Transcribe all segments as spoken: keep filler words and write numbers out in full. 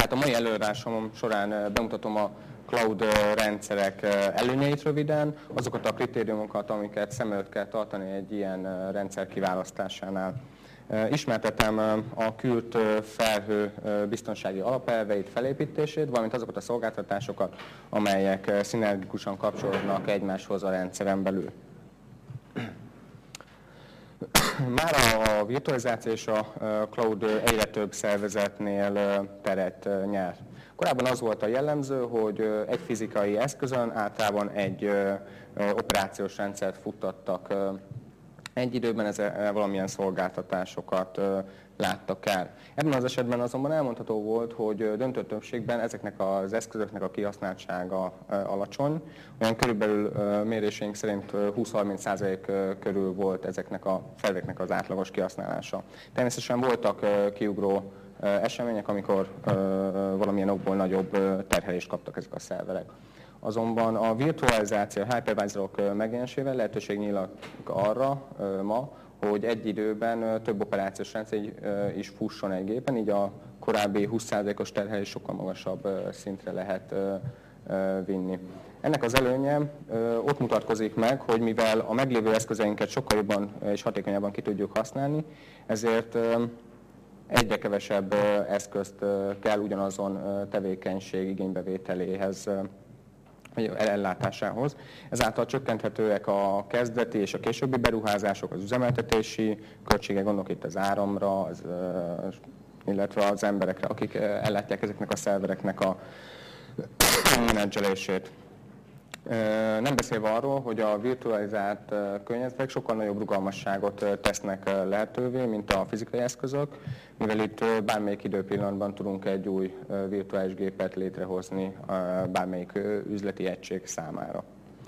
Tehát a mai előadásom során bemutatom a cloud rendszerek előnyeit röviden, azokat a kritériumokat, amiket szem előtt kell tartani egy ilyen rendszer kiválasztásánál. Ismertetem a kürt felhő biztonsági alapelveit, felépítését, valamint azokat a szolgáltatásokat, amelyek szinergikusan kapcsolódnak egymáshoz a rendszeren belül. Már a virtualizáció és a cloud egyre több szervezetnél teret nyer. Korábban az volt a jellemző, hogy egy fizikai eszközön általában egy operációs rendszert futtattak egy időben, ezzel valamilyen szolgáltatásokat láttak el. Ebben az esetben azonban elmondható volt, hogy döntő többségben ezeknek az eszközöknek a kihasználtsága alacsony. Olyan körülbelül méréseink szerint húsz-harminc százalék körül volt ezeknek a felveknek az átlagos kihasználása. Természetesen voltak kiugró események, amikor valamilyen okból nagyobb terhelést kaptak ezek a szerverek. Azonban a virtualizáció, a hypervisorok megjelenésével lehetőség nyílik arra ma, hogy egy időben több operációs rendszer is fusson egy gépen, így a korábbi húsz százalékos terhelés sokkal magasabb szintre lehet vinni. Ennek az előnye ott mutatkozik meg, hogy mivel a meglévő eszközeinket sokkal jobban és hatékonyabban ki tudjuk használni, ezért egyre kevesebb eszközt kell ugyanazon tevékenység igénybevételéhez, vagy ellátásához. Ezáltal csökkenthetőek a kezdeti és a későbbi beruházások, az üzemeltetési költségek, gondolok itt az áramra, az, illetve az emberekre, akik ellátják ezeknek a szervereknek a menedzselését. Nem beszélve arról, hogy a virtualizált környezetek sokkal nagyobb rugalmasságot tesznek lehetővé, mint a fizikai eszközök, mivel itt bármelyik időpillanatban tudunk egy új virtuális gépet létrehozni bármelyik üzleti egység számára.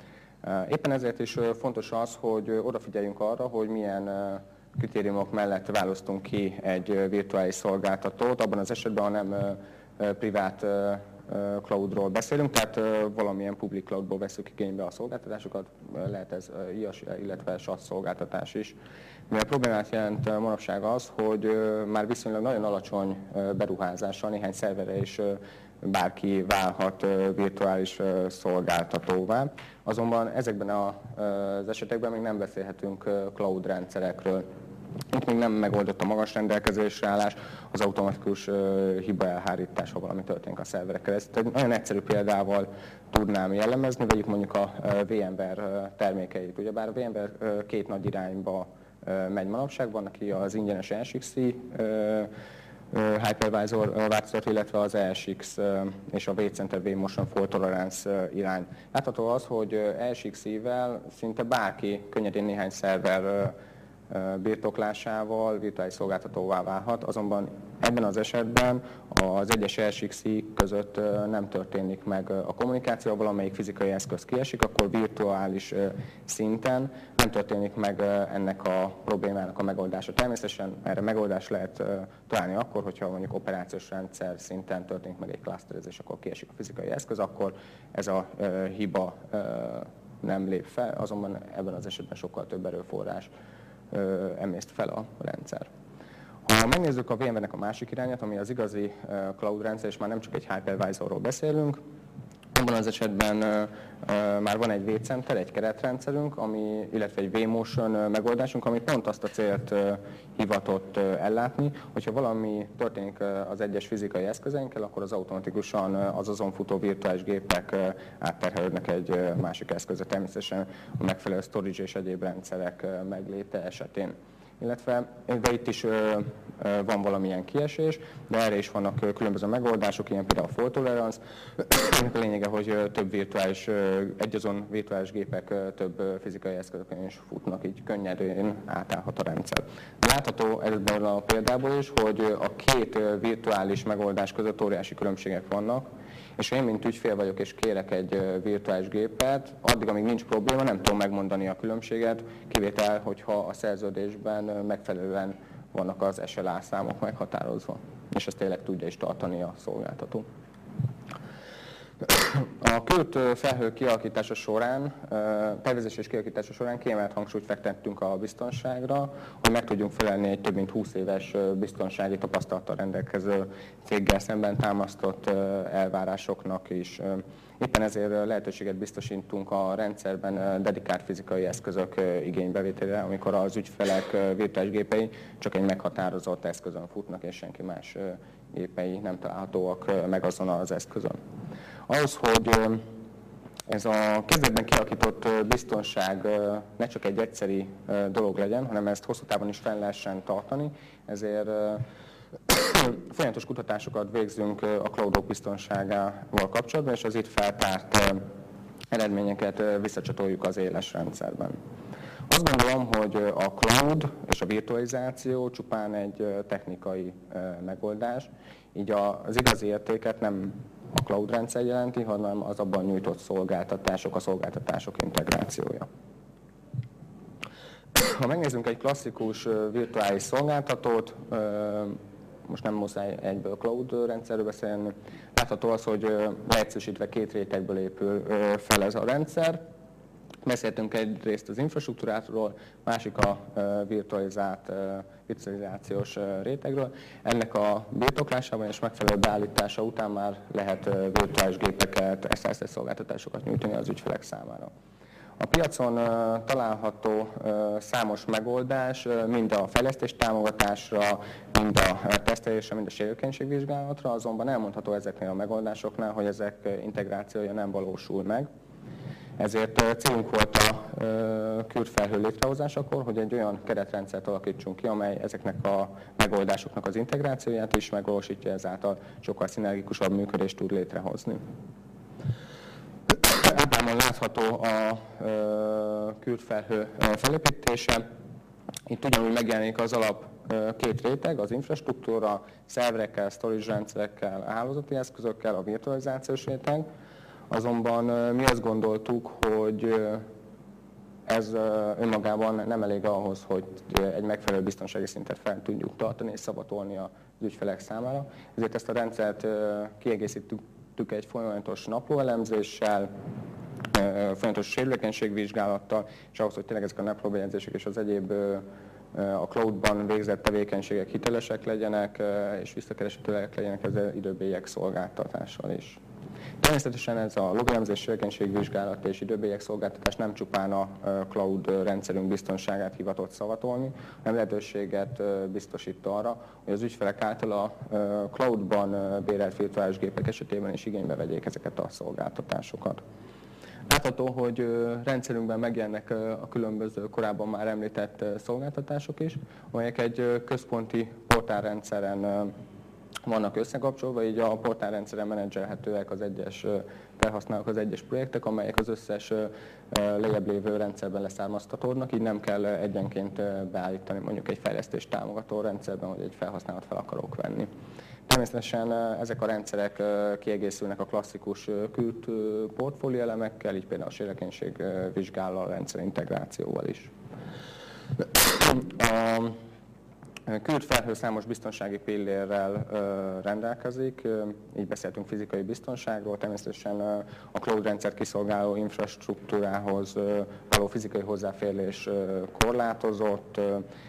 Éppen ezért is fontos az, hogy odafigyeljünk arra, hogy milyen kritériumok mellett választunk ki egy virtuális szolgáltatót, abban az esetben, ha nem privát cloudról beszélünk, tehát valamilyen public cloudból veszük igénybe a szolgáltatásokat, lehet ez I A S, illetve SaaS szolgáltatás is. Mivel problémát jelent manapság az, hogy már viszonylag nagyon alacsony beruházással néhány szerverre is bárki válhat virtuális szolgáltatóvá, azonban ezekben az esetekben még nem beszélhetünk cloud rendszerekről. Itt még nem megoldott a magas rendelkezésre állás, az automatikus uh, hiba elhárítás, ha valami történik a szerverekkel. Ezt egy nagyon egyszerű példával tudnám jellemezni, vegyük mondjuk a uh, VMware termékeit. Ugyebár a VMware uh, két nagy irányba uh, megy manapság, van neki az ingyenes E S X i uh, uh, Hypervisor uh, változat, illetve az E S X uh, és a vCenter vMotion Fault Tolerance uh, irány. Látható az, hogy uh, E S X i-vel szinte bárki könnyedén néhány szerver uh, birtoklásával virtuális szolgáltatóvá válhat, azonban ebben az esetben az egyes E S X i között nem történik meg a kommunikáció, valamelyik fizikai eszköz kiesik, akkor virtuális szinten nem történik meg ennek a problémának a megoldása. Természetesen erre megoldást lehet találni akkor, hogyha mondjuk operációs rendszer szinten történik meg egy klaszterezés, akkor kiesik a fizikai eszköz, akkor ez a hiba nem lép fel, azonban ebben az esetben sokkal több erőforrás emészt fel a rendszer. Ha megnézzük a VMware-nek a másik irányát, ami az igazi cloud rendszer, és már nem csak egy hypervisorról beszélünk, abban az esetben már van egy vCenter, egy keretrendszerünk, ami, illetve egy vMotion megoldásunk, ami pont azt a célt hivatott ellátni, hogyha valami történik az egyes fizikai eszközeinkkel, akkor az automatikusan az azon futó virtuális gépek átterhelődnek egy másik eszközre, természetesen a megfelelő storage és egyéb rendszerek megléte esetén. Illetve de itt is ö, ö, van valamilyen kiesés, de erre is vannak különböző megoldások, ilyen például a fault tolerance. Ennek a lényege, hogy több virtuális, egyazon virtuális gépek több fizikai eszközökön is futnak, így könnyedén átállhat a rendszer. Látható ebből a példából is, hogy a két virtuális megoldás között óriási különbségek vannak, és én, mint ügyfél vagyok, és kérek egy virtuális gépet, addig, amíg nincs probléma, nem tudom megmondani a különbséget, kivétel, hogyha a szerződésben megfelelően vannak az S L A számok meghatározva, és ezt tényleg tudja is tartani a szolgáltató. A kürt felhő kialakítása során, tervezés és kialakítása során kiemelt hangsúlyt fektettünk a biztonságra, hogy meg tudjunk felelni egy több mint húsz éves biztonsági tapasztalattal rendelkező céggel szemben támasztott elvárásoknak is. Éppen ezért lehetőséget biztosítunk a rendszerben dedikált fizikai eszközök igénybevételére, amikor az ügyfelek virtuális gépei csak egy meghatározott eszközön futnak, és senki más gépei nem találhatóak meg azon az eszközön. Ahhoz, hogy ez a kezdetben kialakított biztonság ne csak egy egyszeri dolog legyen, hanem ezt hosszú távon is fenn lehessen tartani, ezért folyamatos kutatásokat végzünk a cloudok biztonságával kapcsolatban, és az itt feltárt eredményeket visszacsatoljuk az éles rendszerben. Azt gondolom, hogy a cloud és a virtualizáció csupán egy technikai megoldás, így az igazi értéket nem a cloud rendszer jelenti, hanem az abban nyújtott szolgáltatások, a szolgáltatások integrációja. Ha megnézzünk egy klasszikus virtuális szolgáltatót, most nem muszáj egyből cloud rendszerről beszélni, látható az, hogy leegyszerűsítve két rétegből épül fel ez a rendszer. Beszéltünk egyrészt az infrastruktúráról, másik a virtualizált, virtualizációs rétegről. Ennek a birtoklásában és megfelelő beállítása után már lehet virtuális gépeket, es es es szolgáltatásokat nyújtani az ügyfelek számára. A piacon található számos megoldás, mind a fejlesztés támogatásra, mind a tesztelésre, mind a sérülékenységvizsgálatra, azonban elmondható ezeknél a megoldásoknál, hogy ezek integrációja nem valósul meg. Ezért célunk volt a kürt felhő létrehozásakor, hogy egy olyan keretrendszert alakítsunk ki, amely ezeknek a megoldásoknak az integrációját is megvalósítja, ezáltal sokkal szinergikusabb működést tud létrehozni. Ábrámon látható a kürt felhő felépítése. Itt ugyanúgy megjelenik az alap két réteg, az infrastruktúra, szerverekkel, storage rendszerekkel, hálózati eszközökkel, a virtualizációs réteg. Azonban mi azt gondoltuk, hogy ez önmagában nem elég ahhoz, hogy egy megfelelő biztonsági szintet fel tudjuk tartani és szavatolni az ügyfelek számára. Ezért ezt a rendszert kiegészítjük egy folyamatos naplóelemzéssel, folyamatos sérülékenységvizsgálattal, és ahhoz, hogy tényleg ezek a naplóbejegyzések és az egyéb a cloudban végzett tevékenységek hitelesek legyenek, és visszakereshetőek legyenek, ezzel időbélyek szolgáltatással is. Természetesen ez a logelemzés, sérülékenységvizsgálat és időbélyek szolgáltatás nem csupán a cloud rendszerünk biztonságát hivatott szavatolni, hanem lehetőséget biztosít arra, hogy az ügyfelek által a cloudban bérelt virtuális gépek esetében is igénybe vegyék ezeket a szolgáltatásokat. Látható, hogy rendszerünkben megjelennek a különböző korábban már említett szolgáltatások is, amelyek egy központi portálrendszeren vannak összekapcsolva, így a portálrendszeren menedzselhetőek az egyes felhasználók, az egyes projektek, amelyek az összes lejjebb lévő rendszerben leszármaztatódnak, így nem kell egyenként beállítani mondjuk egy fejlesztést támogató rendszerben, hogy egy felhasználót fel akarok venni. Természetesen ezek a rendszerek kiegészülnek a klasszikus kürt portfólió elemekkel, így például a sérülékenység vizsgáló rendszer integrációval is. A kürt felhő számos biztonsági pillérrel rendelkezik, így beszéltünk fizikai biztonságról, természetesen a cloud rendszer kiszolgáló infrastruktúrához való fizikai hozzáférés korlátozott,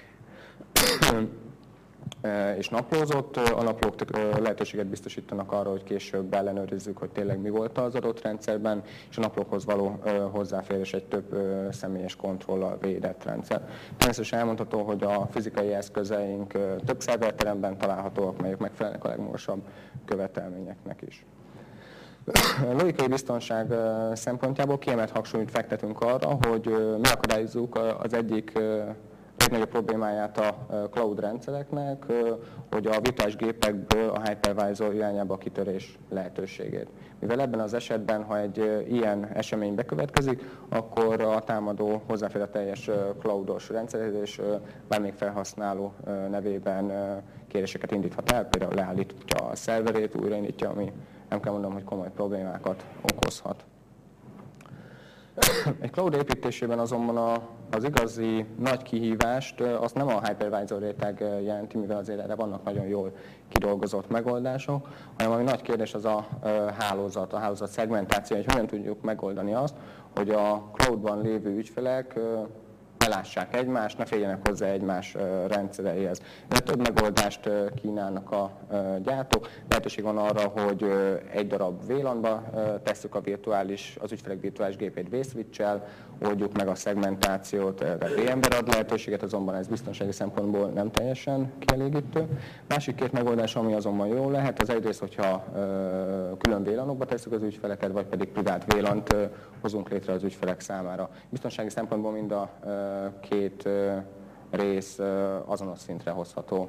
és naplózott. A naplók lehetőséget biztosítanak arra, hogy később ellenőrizzük, hogy tényleg mi volt az adott rendszerben, és a naplókhoz való hozzáférés egy több személyes kontrollal védett rendszer. Természetesen elmondható, hogy a fizikai eszközeink több szerverteremben találhatóak, melyek megfelelnek a legmagasabb követelményeknek is. Logikai biztonság szempontjából kiemelt hangsúlyt fektetünk arra, hogy megakadályozzuk az egyik legnagyobb problémáját a cloud rendszereknek, hogy a virtuális gépekből a hypervisor irányába a kitörés lehetőségét. Mivel ebben az esetben, ha egy ilyen esemény bekövetkezik, akkor a támadó hozzáfér a teljes cloudos rendszerhez, és bármelyik felhasználó nevében kéréseket indíthat el, például leállítja a szerverét, újraindítja, ami nem kell mondanom, hogy komoly problémákat okozhat. Egy cloud építésében azonban a az igazi nagy kihívást azt nem a hypervisor réteg jelenti, mivel azért erre vannak nagyon jól kidolgozott megoldások, hanem ami nagy kérdés az a hálózat, a hálózat szegmentáció, hogy hogyan tudjuk megoldani azt, hogy a cloudban lévő ügyfelek belássák egymást, ne féljenek hozzá egymás rendszereihez. De több megoldást kínálnak a gyártók. Lehetőség van arra, hogy egy darab vé lánba tesszük a virtuális, az ügyfelek virtuális gépét V-switch-el, oldjuk meg a szegmentációt, erre vé ember ad lehetőséget, azonban ez biztonsági szempontból nem teljesen kielégítő. Másik két megoldás, ami azonban jó lehet, az egyrészt, hogyha külön vé lánokba tesszük az ügyfeleket, vagy pedig privát vé lánt hozunk létre az ügyfelek számára. Biztonsági szempontból mind a két rész azonos szintre hozható.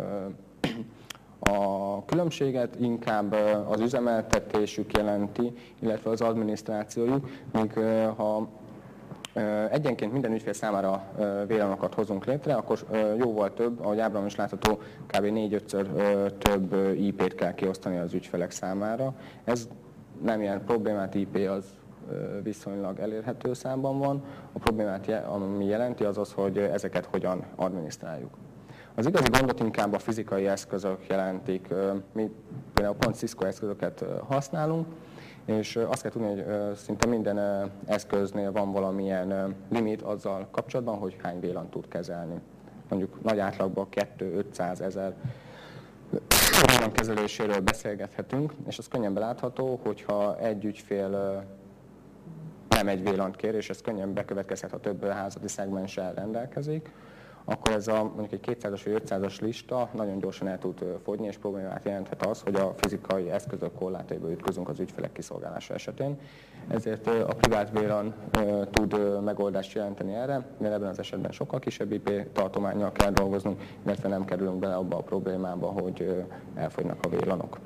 A különbséget inkább az üzemeltetésük jelenti, illetve az adminisztrációjuk, míg ha egyenként minden ügyfél számára vé lánokat hozunk létre, akkor jóval több, ahogy ábrán is látható, kb. négy-ötször több í pét kell kiosztani az ügyfelek számára. Ez nem ilyen problémát, í pé az viszonylag elérhető számban van. A problémát, ami jelenti, az az, hogy ezeket hogyan adminisztráljuk. Az igazi gondot inkább a fizikai eszközök jelentik. Mi például pont Cisco eszközöket használunk, és azt kell tudni, hogy szinte minden eszköznél van valamilyen limit azzal kapcsolatban, hogy hány vé lánt tud kezelni. Mondjuk nagy átlagban kétszáz-ötszáz-ezer vé lán kezeléséről beszélgethetünk, és az könnyen belátható, hogyha egy ügyfél nem egy vé lánt kér, és ez könnyen bekövetkezhet, ha több házadi szegmenssel rendelkezik, akkor ez a mondjuk egy kétszázas vagy ötszázas lista nagyon gyorsan el tud fogyni, és problémát jelenthet az, hogy a fizikai eszközök korlátaiba ütközünk az ügyfelek kiszolgálása esetén. Ezért a privát vé lán tud megoldást jelenteni erre, mert ebben az esetben sokkal kisebb í pé tartománnyal kell dolgoznunk, illetve nem kerülünk bele abba a problémába, hogy elfogynak a vé lánok.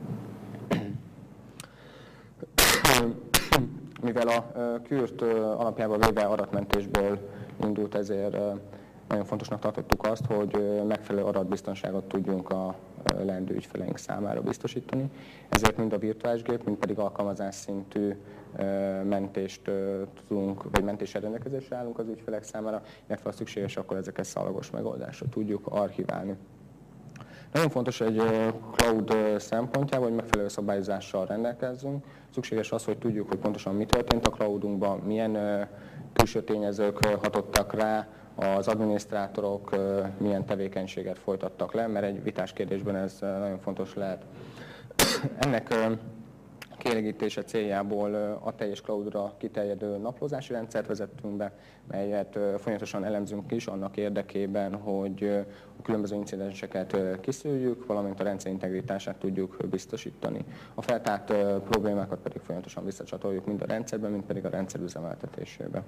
Mivel a kürt alapjában véve adatmentésből indult, ezért nagyon fontosnak tartottuk azt, hogy megfelelő adatbiztonságot tudjunk a leendő ügyfeleink számára biztosítani. Ezért mind a virtuális gép, mind pedig alkalmazás szintű mentést tudunk, vagy mentéssel rendelkezésre állunk az ügyfelek számára, illetve ha szükséges, akkor ezeket szalagos megoldásra tudjuk archiválni. Nagyon fontos egy cloud szempontjából, hogy megfelelő szabályozással rendelkezzünk. Szükséges az, hogy tudjuk, hogy pontosan mi történt a cloudunkban, milyen külső tényezők hatottak rá, az adminisztrátorok milyen tevékenységet folytattak le, mert egy vitás kérdésben ez nagyon fontos lehet. Ennek kielégítése céljából a teljes cloudra kiterjedő naplózási rendszert vezettünk be, melyet folyamatosan elemzünk is annak érdekében, hogy a különböző incidenseket kiszűrjük, valamint a rendszer integritását tudjuk biztosítani. A feltárt problémákat pedig folyamatosan visszacsatoljuk mind a rendszerben, mind pedig a rendszer üzemeltetésébe.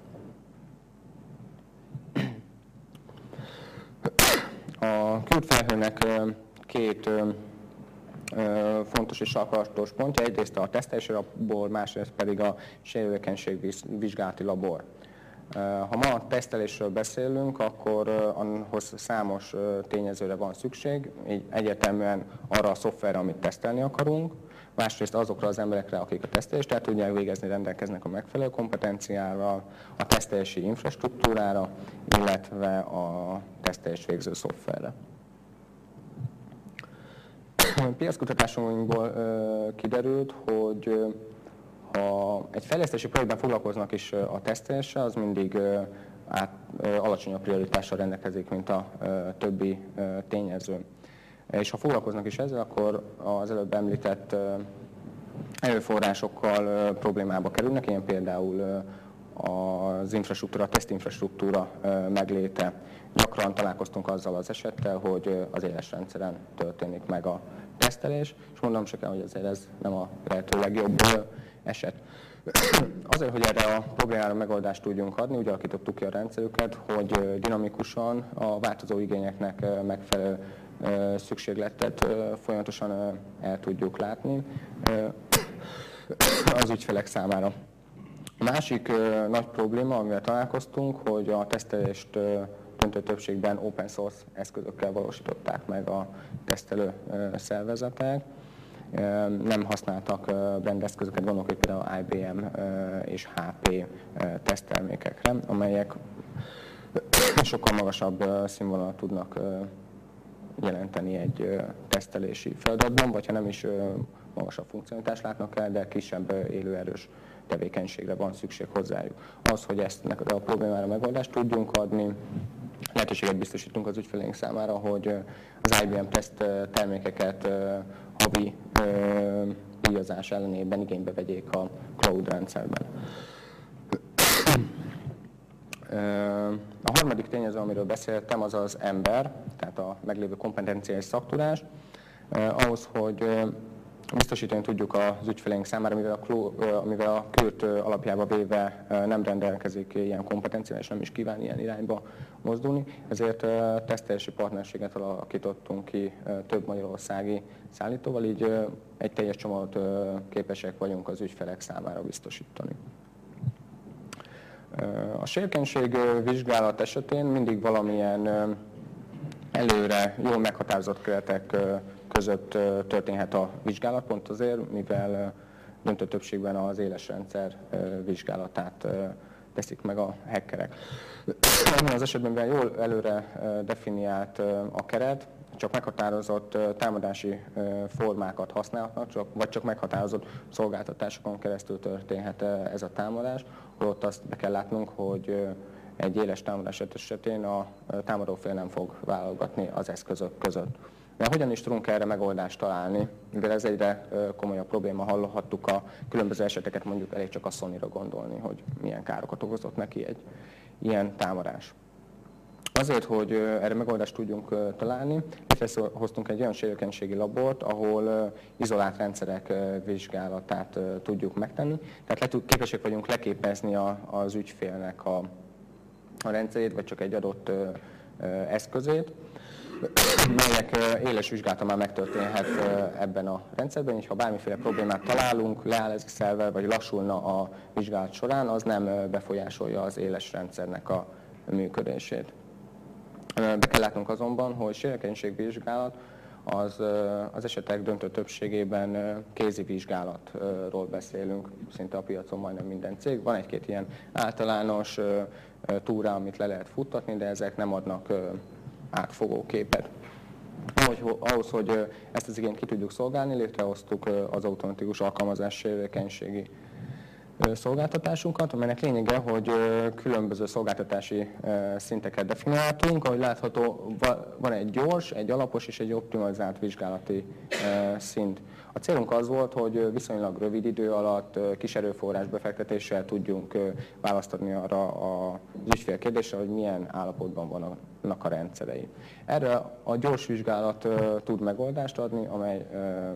A kürt felhőnek két fontos és sarkalatos pontja, egyrészt a tesztelési labor, másrészt pedig a sérülékenységvizsgálati labor. Ha ma a tesztelésről beszélünk, akkor ahhoz számos tényezőre van szükség, így egyértelműen arra a szoftverre, amit tesztelni akarunk, másrészt azokra az emberekre, akik a tesztelést el tudják végezni, rendelkeznek a megfelelő kompetenciával, a tesztelési infrastruktúrára, illetve a tesztelést végző szoftverre. Piackutatásunkból kiderült, hogy ha egy fejlesztési projektben foglalkoznak is a teszteléssel, az mindig át, alacsonyabb prioritással rendelkezik, mint a többi tényező. És ha foglalkoznak is ezzel, akkor az előbb említett erőforrásokkal problémába kerülnek, ilyen például az infrastruktúra, a tesztinfrastruktúra megléte. Gyakran találkoztunk azzal az esettel, hogy az éles rendszeren történik meg a tesztelés, és mondom se kell, hogy azért ez nem a lehető legjobb eset. Azért, hogy erre a problémára megoldást tudjunk adni, úgy alakítottuk ki a rendszerüket, hogy dinamikusan a változó igényeknek megfelelő szükségletet folyamatosan el tudjuk látni az ügyfelek számára. A másik nagy probléma, amivel találkoztunk, hogy a tesztelést döntő többségben open source eszközökkel valósították meg a tesztelő szervezetek. nem használtak brandeszközöket, gondolok itt például I B M és H P teszttermékekre, amelyek sokkal magasabb színvonalat tudnak jelenteni egy tesztelési feladatban, vagy ha nem is magasabb funkcionalitást látnak el, de kisebb élőerős tevékenységre van szükség hozzájuk. Az, hogy ezt a problémára megoldást tudjunk adni, lehetőséget biztosítunk az ügyfeleink számára, hogy az I B M teszt termékeket havi díjazás ellenében igénybe vegyék a cloud rendszerben. A harmadik tényező, amiről beszéltem, az az ember, tehát a meglévő kompetenciális szaktudás. Ahhoz, hogy biztosítani tudjuk az ügyfeleink számára, mivel a, mivel a kürt alapjába véve nem rendelkezik ilyen kompetenciával, és nem is kíván ilyen irányba mozdulni, ezért tesztelési partnerséget alakítottunk ki több magyarországi szállítóval, így egy teljes csomagot képesek vagyunk az ügyfelek számára biztosítani. A sérületség vizsgálat esetén mindig valamilyen előre jól meghatározott keretek között történhet a vizsgálat, pont azért, mivel döntő többségben az éles rendszer vizsgálatát teszik meg a hackerek. Ebben az esetben, mivel jól előre definiált a keret, csak meghatározott támadási formákat használhatnak, csak, vagy csak meghatározott szolgáltatásokon keresztül történhet ez a támadás, holott azt be kell látnunk, hogy egy éles támadás esetén a támadófél nem fog válogatni az eszközök között. De hogyan is tudunk erre megoldást találni, mivel ez egyre komolyabb probléma, hallhattuk a különböző eseteket, mondjuk elég csak a Sonyra gondolni, hogy milyen károkat okozott neki egy ilyen támadás. Azért, hogy erre megoldást tudjunk találni, hoztunk egy olyan sérülékenységi labort, ahol izolált rendszerek vizsgálatát tudjuk megtenni. Tehát le, képesek vagyunk leképezni a, az ügyfélnek a, a rendszerét, vagy csak egy adott eszközét, melyek éles vizsgálata már megtörténhet ebben a rendszerben, és ha bármiféle problémát találunk, leáll ez a szerver, vagy lassulna a vizsgálat során, az nem befolyásolja az éles rendszernek a működését. Be kell látnunk azonban, hogy sérülékenységvizsgálat az, az esetek döntő többségében kézi vizsgálatról beszélünk, szinte a piacon majdnem minden cég. Van egy-két ilyen általános túra, amit le lehet futtatni, de ezek nem adnak átfogó képet. Ahhoz, hogy ezt az igényt ki tudjuk szolgálni, létrehoztuk az automatikus alkalmazás sérülékenységi szolgáltatásunkat, amelynek lényege, hogy különböző szolgáltatási szinteket definiáltunk. Ahogy látható, van egy gyors, egy alapos és egy optimalizált vizsgálati szint. A célunk az volt, hogy viszonylag rövid idő alatt kis erőforrás befektetéssel tudjunk választani arra az ügyfél kérdésre, hogy milyen állapotban vannak a rendszerei. Erre a gyors vizsgálat tud megoldást adni, amely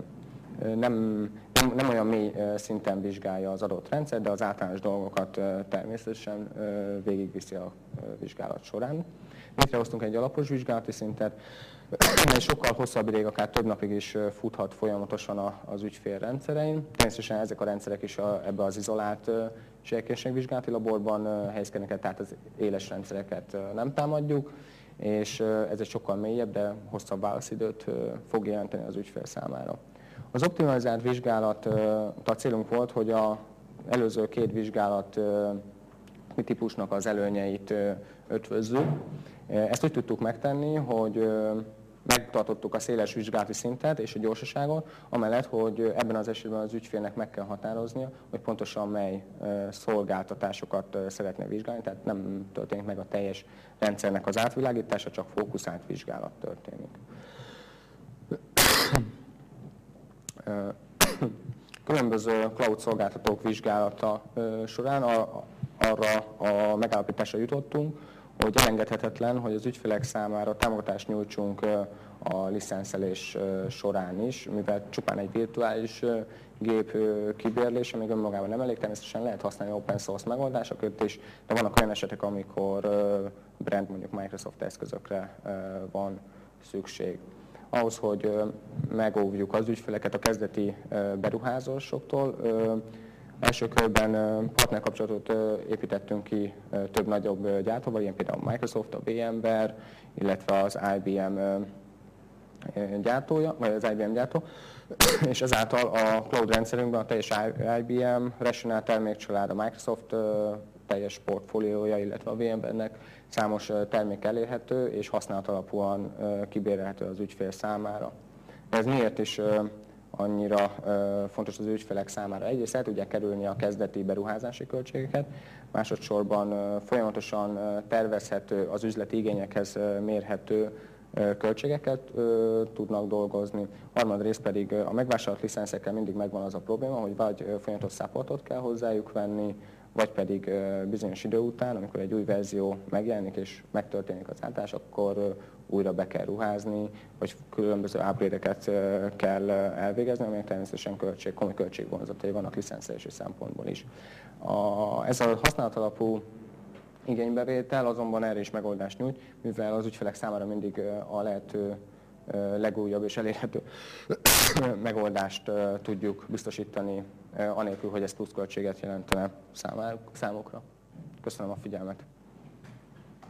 nem, nem, nem olyan mély szinten vizsgálja az adott rendszer, de az általános dolgokat természetesen végigviszi a vizsgálat során. Létrehoztunk egy alapos vizsgálati szintet, mely sokkal hosszabb ideig, akár több napig is futhat folyamatosan az ügyfél rendszerein. Természetesen ezek a rendszerek is ebbe az izolált sérülékenységvizsgálati laborban helyezkednek el, tehát az éles rendszereket nem támadjuk, és ez egy sokkal mélyebb, de hosszabb válaszidőt fog jelenteni az ügyfél számára. Az optimalizált vizsgálat, a célunk volt, hogy az előző két vizsgálat típusnak az előnyeit ötvözzük. Ezt úgy tudtuk megtenni, hogy megtartottuk a széles vizsgálati szintet és a gyorsaságot, amellett, hogy ebben az esetben az ügyfélnek meg kell határoznia, hogy pontosan mely szolgáltatásokat szeretne vizsgálni, tehát nem történik meg a teljes rendszernek az átvilágítása, csak fókuszált vizsgálat történik. Különböző cloud szolgáltatók vizsgálata során arra a megállapításra jutottunk, hogy elengedhetetlen, hogy az ügyfelek számára támogatást nyújtsunk a licenszelés során is, mivel csupán egy virtuális gép kibérlése még önmagában nem elég, természetesen lehet használni open source megoldásokat is, de vannak olyan esetek, amikor brand, mondjuk Microsoft eszközökre van szükség. Ahhoz, hogy megóvjuk az ügyfeleket a kezdeti beruházásoktól, első körben partnerkapcsolatot építettünk ki több nagyobb gyártóval, ilyen például a Microsoft, a VMware, illetve az I B M gyártója, vagy az I B M gyártó, és ezáltal a cloud rendszerünkben a teljes I B M Rational termékcsalád, a Microsoft teljes portfóliója, illetve a VMware-nek számos termék elérhető és használat alapúan kibérelhető az ügyfél számára. Ez miért is annyira fontos az ügyfelek számára? Egyrészt el tudják kerülni a kezdeti beruházási költségeket, másodszorban folyamatosan tervezhető, az üzleti igényekhez mérhető költségeket tudnak dolgozni. Harmadrészt pedig a megvásárolt licenszekkel mindig megvan az a probléma, hogy vagy folyamatos supportot kell hozzájuk venni, vagy pedig bizonyos idő után, amikor egy új verzió megjelenik és megtörténik az átállás, akkor újra be kell ruházni, vagy különböző upgrade-eket kell elvégezni, amelyek természetesen költség, komoly költségvonzatai vannak licenszési szempontból is. A, ez a használatalapú igénybevétel azonban erre is megoldást nyújt, mivel az ügyfelek számára mindig a lehető legújabb és elérhető megoldást tudjuk biztosítani, anélkül, hogy ez pluszköltséget jelentene számukra. Köszönöm a figyelmet!